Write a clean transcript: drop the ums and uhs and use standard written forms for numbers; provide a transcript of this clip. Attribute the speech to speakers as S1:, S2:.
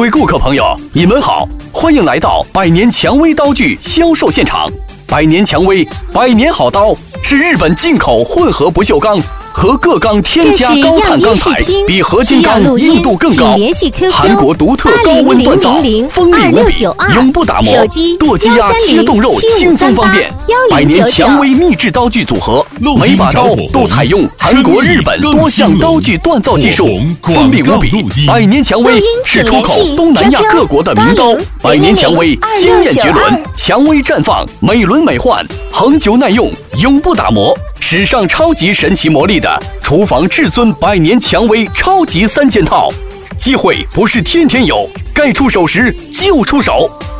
S1: 位顾客朋友，你们好，欢迎来到百年蔷薇刀具销售现场。百年蔷薇，百年好刀，是日本进口混合不锈钢和铬钢添加高碳钢材，比合金钢硬度更高。韩国独特高温锻造，锋利无比，永不打磨。剁鸡鸭切冻肉轻松方便。百年蔷薇秘制刀具组合，每把刀都采用韩国、日本多项刀具锻造技术，锋利无比。百年蔷薇是出口东南亚各国的名刀。百年蔷薇惊艳绝伦，蔷薇绽放，美轮美奂，恒久耐用，永不打磨。史上超级神奇魔力的厨房至尊百年蔷薇超级3件套，机会不是天天有，该出手时就出手。